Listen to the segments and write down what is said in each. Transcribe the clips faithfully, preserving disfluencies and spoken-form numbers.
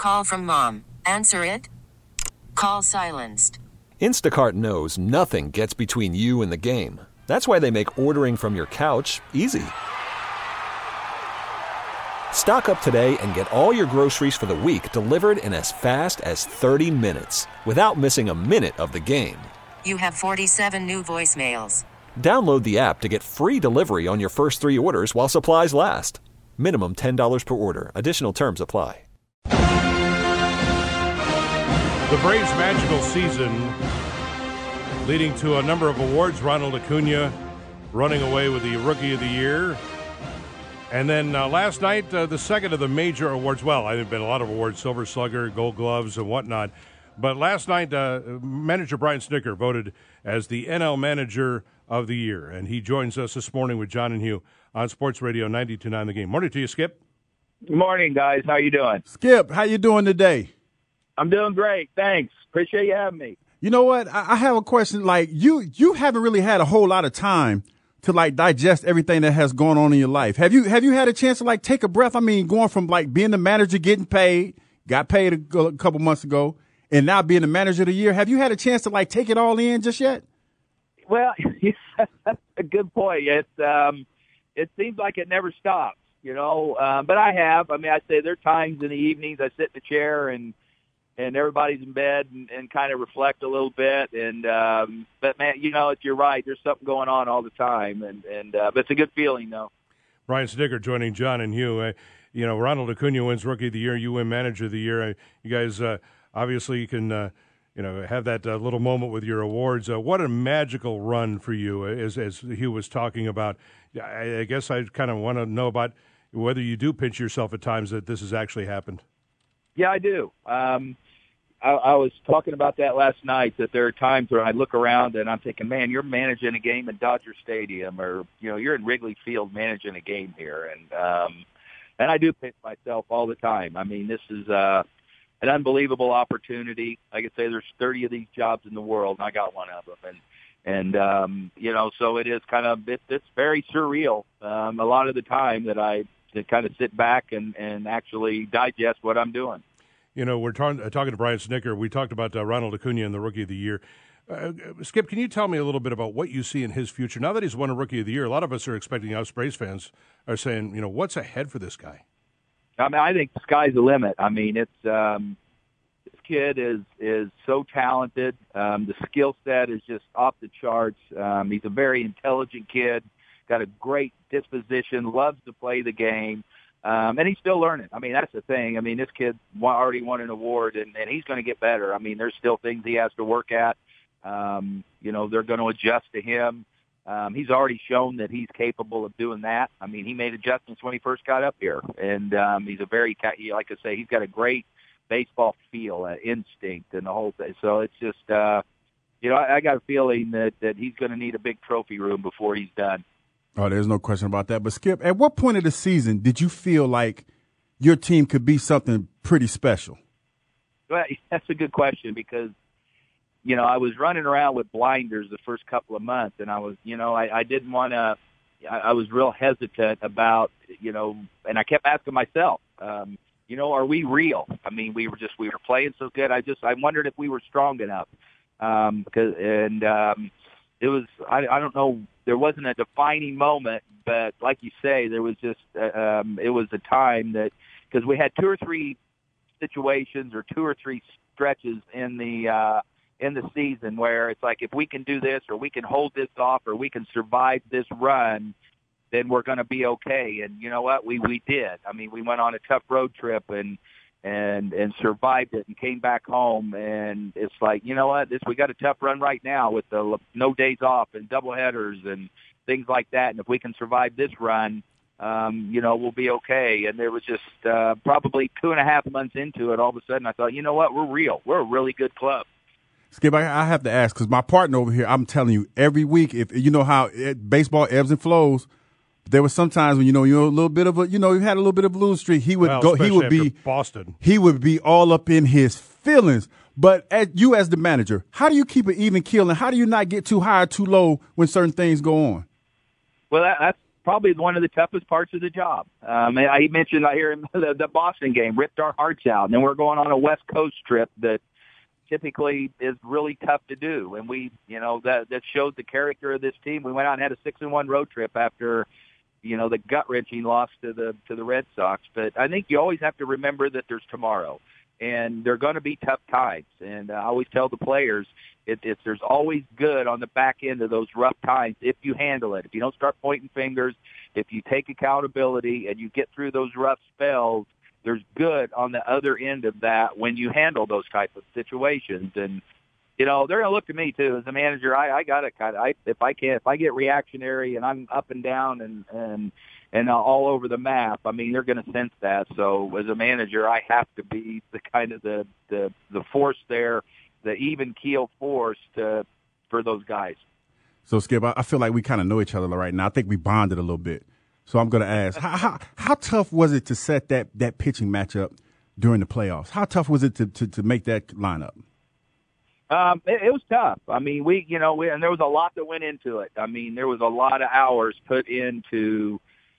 Call from mom. Answer it. Call silenced. Instacart knows nothing gets between you and the game. That's why they make ordering from your couch easy. Stock up today and get all your groceries for the week delivered in as fast as thirty minutes without missing a minute of the game. You have forty-seven new voicemails. Download the app to get free delivery on your first three orders while supplies last. Minimum ten dollars per order. Additional terms apply. The Braves' magical season leading to a number of awards. Ronald Acuna running away with the Rookie of the Year. And then uh, last night, uh, the second of the major awards. Well, there have been a lot of awards, Silver Slugger, Gold Gloves, and whatnot. But last night, uh, manager Brian Snitker voted as the N L Manager of the Year. And he joins us this morning with John and Hugh on Sports Radio ninety-two point nine The Game. Morning to you, Skip. Good morning, guys. How you doing? Skip, how you doing today? I'm doing great. Thanks. Appreciate you having me. You know what? I, I have a question. Like, you you haven't really had a whole lot of time to, like, digest everything that has gone on in your life. Have you have you had a chance to, like, take a breath? I mean, going from, like, being the manager, getting paid, got paid a, a couple months ago, and now being the manager of the year. Have you had a chance to, like, take it all in just yet? Well, that's a good point. It's, um, it seems like it never stops, you know, um, but I have. I mean, I say there are times in the evenings I sit in the chair and and everybody's in bed and, and kind of reflect a little bit. And, um, but man, you know, you're right. There's something going on all the time. And, and, uh, but it's a good feeling though. Brian Snitker joining John and Hugh. Uh, you know, Ronald Acuna wins Rookie of the Year. You win Manager of the Year. Uh, you guys, uh, obviously you can, uh, you know, have that uh, little moment with your awards. Uh, what a magical run for you, as, as Hugh was talking about. I, I guess I kind of want to know about whether you do pinch yourself at times that this has actually happened. Yeah, I do. Um, I, I was talking about that last night, that there are times where I look around and I'm thinking, man, you're managing a game in Dodger Stadium, or, you know, you're in Wrigley Field managing a game here. And, um, and I do pinch myself all the time. I mean, this is, uh, an unbelievable opportunity. Like I say, there's thirty of these jobs in the world, and I got one of them. And, and, um, you know, so it is kind of, it, it's very surreal. Um, a lot of the time that I, to kind of sit back and, and actually digest what I'm doing. You know, we're talking uh, talking to Brian Snitker. We talked about uh, Ronald Acuna and the Rookie of the Year. Uh, Skip, can you tell me a little bit about what you see in his future? Now that he's won a Rookie of the Year, a lot of us are expecting, us Braves fans are saying, you know, what's ahead for this guy? I mean, I think the sky's the limit. I mean, it's um, this kid is is so talented. Um, the skill set is just off the charts. Um, he's a very intelligent kid, got a great disposition, loves to play the game. Um, and he's still learning. I mean, that's the thing. I mean, this kid already won an award, and, and he's going to get better. I mean, there's still things he has to work at. Um, you know, they're going to adjust to him. Um, he's already shown that he's capable of doing that. I mean, he made adjustments when he first got up here. And um, he's a very, like I say, he's got a great baseball feel, uh, instinct, and the whole thing. So it's just, uh, you know, I, I got a feeling that, that he's going to need a big trophy room before he's done. Oh, there's no question about that. But, Skip, at what point of the season did you feel like your team could be something pretty special? Well, that's a good question because, you know, I was running around with blinders the first couple of months, and I was, you know, I, I didn't want to – I was real hesitant about, you know, and I kept asking myself, um, you know, are we real? I mean, we were just – we were playing so good. I just – I wondered if we were strong enough. Um, because, and um, it was – I I don't know – there wasn't a defining moment, but like you say, there was just, uh, um, it was a time that, because we had two or three situations or two or three stretches in the, uh, in the season where it's like, if we can do this or we can hold this off or we can survive this run, then we're going to be okay. And you know what? We, we did. I mean, we went on a tough road trip and, and, and survived it and came back home. And it's like, you know what, this, we got a tough run right now with the no days off and double headers and things like that. And if we can survive this run, um, you know, we'll be okay. And there was just, uh, probably two and a half months into it. All of a sudden I thought, you know what, we're real. We're a really good club. Skip, I, I have to ask, cause my partner over here, I'm telling you every week, if you know how it, baseball ebbs and flows, there were some times when, you know, you're a little bit of a, you know, you had a little bit of a lose streak. He would well, go, he would be Boston. He would be all up in his feelings. But as you as the manager, how do you keep it even keel, and how do you not get too high or too low when certain things go on? Well, that, that's probably one of the toughest parts of the job. Um, and I mentioned I hear the, the Boston game ripped our hearts out, and then we're going on a West Coast trip that typically is really tough to do. And we, you know, that that showed the character of this team. We went out and had a six and one road trip after, you know, the gut wrenching loss to the to the Red Sox. But I think you always have to remember that there's tomorrow, and they're going to be tough times. And uh, I always tell the players, it, it's there's always good on the back end of those rough times if you handle it. If you don't start pointing fingers, if you take accountability and you get through those rough spells, there's good on the other end of that when you handle those type of situations. And, you know, they're going to look to me, too. As a manager, I, I got to kind of, I, if I can, if I get reactionary and I'm up and down and, and, and all over the map, I mean, they're going to sense that. So as a manager, I have to be the kind of the, the, the force there, the even keel force to, for those guys. So, Skip, I feel like we kind of know each other right now. I think we bonded a little bit. So I'm going to ask, how, how how tough was it to set that, that pitching matchup during the playoffs? How tough was it to, to, to make that lineup? Um, it, it was tough. I mean, we, you know, we, and there was a lot that went into it. I mean, there was a lot of hours put into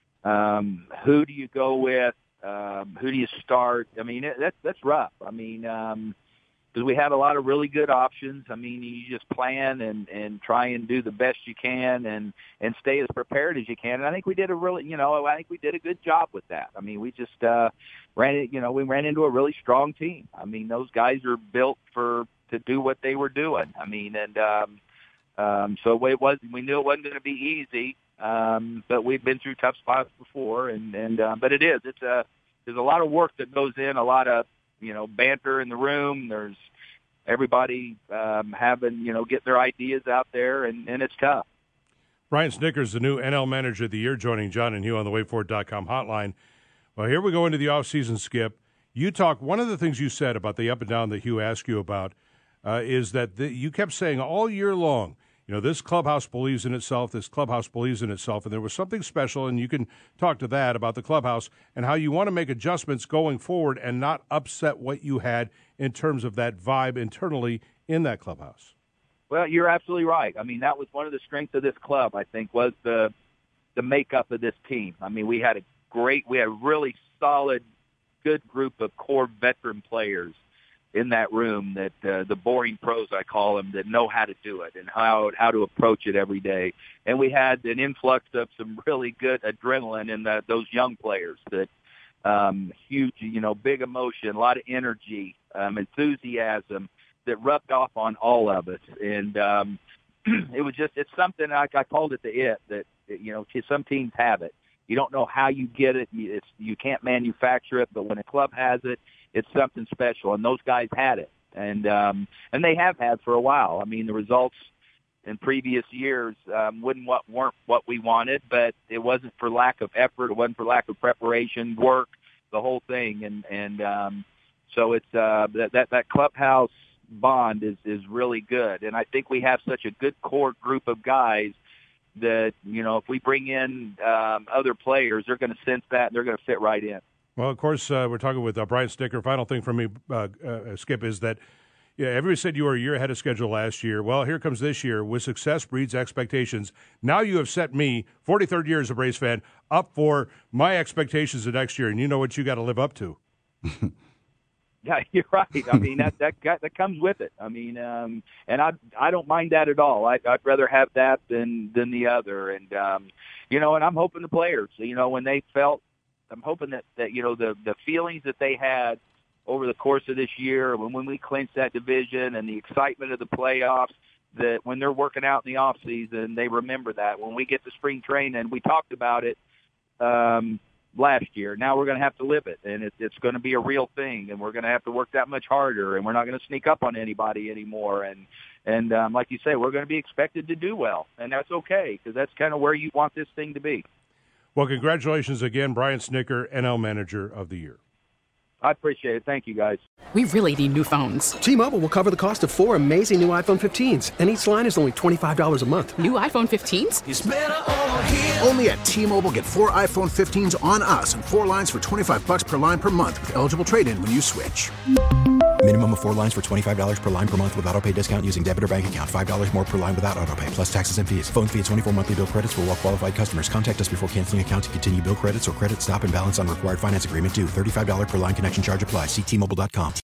um, who do you go with, um, who do you start. I mean, it, that's that's rough. I mean, um, because we had a lot of really good options. I mean, you just plan and, and try and do the best you can and, and stay as prepared as you can. And I think we did a really, you know, I think we did a good job with that. I mean, we just uh, ran it, you know, we ran into a really strong team. I mean, those guys are built for to do what they were doing. I mean, and um, um, so it was, we knew it wasn't going to be easy, um, but we've been through tough spots before. And, and uh, but it is. It's a, there's a lot of work that goes in, a lot of, you know, banter in the room. There's everybody um, having, you know, get their ideas out there, and, and it's tough. Brian Snitker's the new N L Manager of the Year, joining John and Hugh on the wait for it dot com hotline. Well, here we go into the offseason, Skip. You talk, one of the things you said about the up and down that Hugh asked you about uh, is that the, you kept saying all year long, you know, this clubhouse believes in itself, this clubhouse believes in itself, and there was something special, and you can talk to that about the clubhouse and how you want to make adjustments going forward and not upset what you had in terms of that vibe internally in that clubhouse. Well, you're absolutely right. I mean, that was one of the strengths of this club, I think, was the the makeup of this team. I mean, we had a great, we had a really solid, good group of core veteran players in that room, that uh, the boring pros, I call them, that know how to do it and how how to approach it every day. And we had an influx of some really good adrenaline in the, those young players that um, huge, you know, big emotion, a lot of energy, um, enthusiasm that rubbed off on all of us. And um, it was just, it's something like I called it the it that, you know, some teams have it. You don't know how you get it. It's, you can't manufacture it, but when a club has it, it's something special, and those guys had it, and um, and they have had for a while. I mean, the results in previous years um, wouldn't what weren't what we wanted, but it wasn't for lack of effort. It wasn't for lack of preparation, work, the whole thing, and and um, so it's uh, that, that that clubhouse bond is is really good, and I think we have such a good core group of guys that, you know, if we bring in um, other players, they're going to sense that and they're going to fit right in. Well, of course, uh, we're talking with uh, Brian Snitker. Final thing from me, uh, uh, Skip, is that yeah, everybody said you were a year ahead of schedule last year. Well, here comes this year. With success breeds expectations. Now you have set me, forty-third year as a Braves fan, up for my expectations of next year, and you know what you got to live up to. Yeah, you're right. I mean, that that that comes with it. I mean, um, and I I don't mind that at all. I, I'd rather have that than than the other. And um, you know, and I'm hoping the players, you know, when they felt. I'm hoping that, that, you know, the, the feelings that they had over the course of this year, when, when we clinched that division and the excitement of the playoffs, that when they're working out in the off season, they remember that. When we get to spring training, we talked about it um, last year. Now we're going to have to live it, and it, it's going to be a real thing, and we're going to have to work that much harder, and we're not going to sneak up on anybody anymore. And, and um, like you say, we're going to be expected to do well, and that's okay, because that's kind of where you want this thing to be. Well, congratulations again, Brian Snitker, N L Manager of the Year. I appreciate it. Thank you, guys. We really need new phones. T-Mobile will cover the cost of four amazing new iPhone fifteens, and each line is only twenty-five dollars a month. New iPhone fifteens? It's better over here. Only at T-Mobile, get four iPhone fifteens on us and four lines for twenty-five dollars per line per month with eligible trade-in when you switch. Minimum of four lines for twenty-five dollars per line per month with autopay discount using debit or bank account. five dollars more per line without autopay, plus taxes and fees. Phone fee at twenty-four monthly bill credits for well qualified customers. Contact us before canceling account to continue bill credits or credit stop and balance on required finance agreement due. thirty-five dollars per line connection charge applies. See T Mobile dot com.